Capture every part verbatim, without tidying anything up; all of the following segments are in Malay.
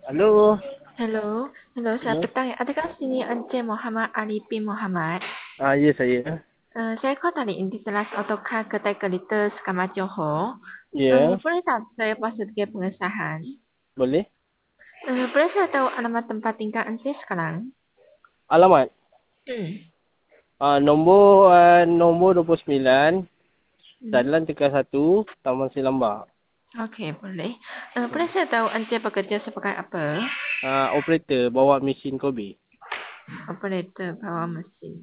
Halo, Hello, hello, selamat halo. petang. Adakah sini Encik Muhammad Ali bin Muhammad? Ah, ya saya. Uh, saya call dari Indisalas Autocar Kedai Kelita Sekamat Johor. Uh, Ya, boleh tak saya pasal tiga pengesahan? boleh. Uh, boleh saya tahu alamat tempat tinggal Encik sekarang? Alamat. Hmm. Ah, nombor ah, nombor dua puluh sembilan, hmm. Jalan Tegal satu, Taman Silambak. Okey, boleh. Uh, boleh Hmm. saya tahu Encik bekerja sebagai apa? Ah, operator bawa mesin kopi. Operator bawah mesin.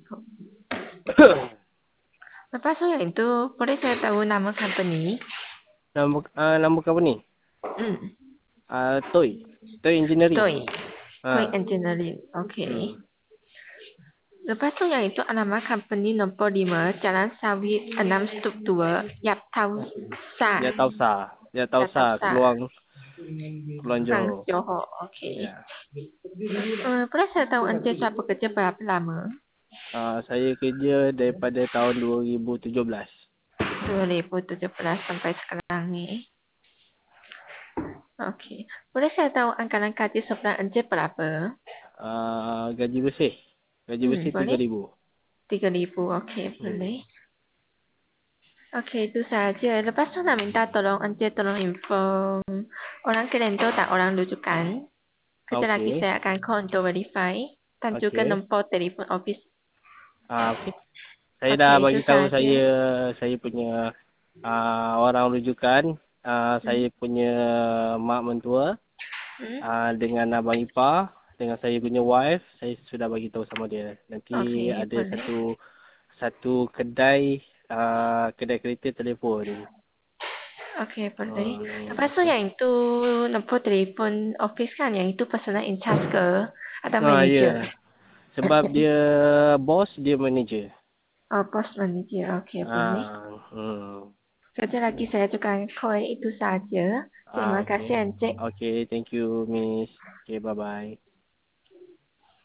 Lepas tu yang itu, boleh saya tahu nama company? nama ah, nama company. Hmm. Ah, Toy. Toy Engineering. Toy. Toy Ah. Engineering. Okey. Hmm. Lepas tu yang itu alamat company nombor lima, Jalan Sawit enam Stup dua, Yap Tau Sa. Dia tahu sah. Dia tahu Yap Tau sah Sa. keluang keluang Sang Johor. Johor. Okey. Ya. Uh, boleh saya tahu Encik telah bekerja berapa lama? Ah, saya kerja daripada tahun dua ribu tujuh belas. dua ribu tujuh belas sampai sekarang ni. Okey. Boleh saya tahu anggaran gaji sebulan Encik berapa? Ah, gaji bersih. Gaji Hmm, bersih tiga boleh? ribu. tiga ribu. Okey, boleh. Hmm. Okey, itu saja. Lepas tu nak minta tolong Encik tolong inform orang kereta tak orang rujukan. Kejap lagi Okey. saya akan call untuk verify dan juga Okey. nombor telefon office. Ah, okey. Saya dah Okey, itu bagi tahu saja. saya saya punya ah, orang rujukan, ah, saya Hmm. punya mak mentua, Hmm. ah, dengan abang ipar, dengan saya punya wife, saya sudah bagi tahu sama dia. Nanti Okey, ada boleh. satu satu kedai ah, kedai kereta telefon. Okey, boleh. Hmm, Lepas tu okey. yang itu nombor telefon office kan, yang itu personal in charge ke atau Ah, ya. manager? Sebab dia bos, dia manager. Oh, boss manager. Okey, boleh. Ah, hmm. Kejap lagi saya juga akan call itu saja. Ah, Terima okey. kasih Encik. Okey, thank you, Miss. Okay, bye-bye.